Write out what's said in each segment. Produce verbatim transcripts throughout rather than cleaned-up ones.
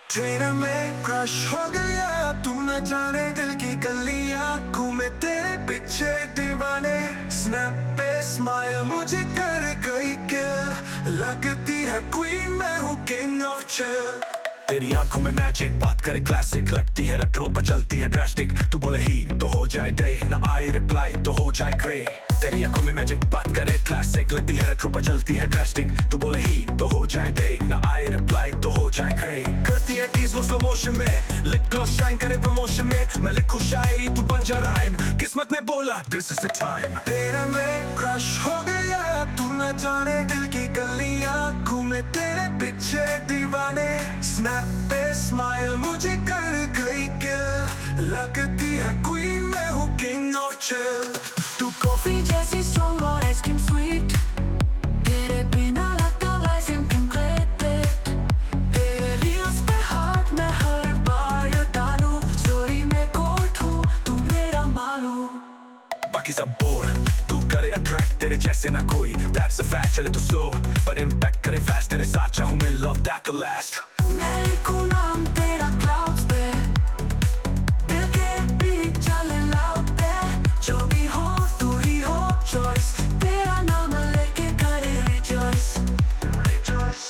Train में crush हो गया, तू न जाने दिल की गलियां, घूमे तेरे पीछे दीवाने। स्नैप पे स्माइल मुझे कर गई किल, लगती है क्वीन मैं हूँ किंग ऑफ चिल। तेरी आंखों में मैजिक, बात करे क्लासिक, लगती है रेट्रो पर चलती है ड्रास्टिक। तू बोले ही तो हो जाए डे, ना आए रिप्लाई तो हो जाए ग्रे। तेरी आंखों में मैजिक, बात करे क्लासिक, लगती है रेट्रो पर चलती है ड्रास्टिक। तू बोले ही तो हो जाए डे, ना आए रिप्लाई तो हो जाए ग्रे। करती है टीज वो स्लो मोशन में, लिप ग्लॉस शाइन करे प्रमोशन में। मैं लिखूं शायरी तू बन जा राइम, किस्मत ने बोला दिस इज द टाइम। तेरे में क्रश हो गया, तू न जाने दिल की गलियां, घूमे तेरे पीछे दीवाने। स्नैप पे स्माइल मुझे कर गई किल, लगती है क्वीन मैं हूँ किंग ऑफ चिल। तू कॉफी जैसी स्ट्रॉन्ग और आइसक्रीम स्वीट, तेरे बिना लगता लाइफ इनकम्प्लीट। तेरे रील्स पे हार्ट मैं हर बार डालूं, स्टोरी में कोट हूँ तू मेरा मालू। बाकी सब बोर, तू करे अट्रैक्ट, तेरे जैसे ना कोई, that's a fact। चले तू स्लो पर इम्पैक्ट करे फास्ट, तेरे साथ चाहूँ मैं love that will last। मैं लिखूं नाम तेरा क्लाउड्स पे, दिल के बीच चले लाउड पे। जो भी हो तू ही हो चॉइस, तेरा नाम लेके करे रिजॉइस रिजॉइस।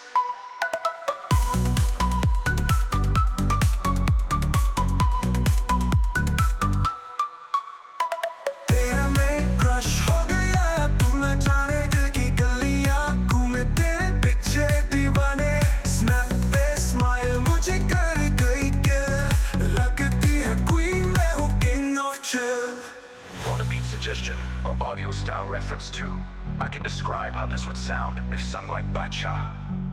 तेरे में क्रश हो गया, तू न जाने दिल की गलियां, घूमे तेरे पीछे दीवाने। स्नैप पे स्माइल मुझे कर गई किल, लगती है क्वीन मैं हूँ king of chill. Want a beat suggestion or audio style reference too? I can describe how this would sound if sung like Bacha.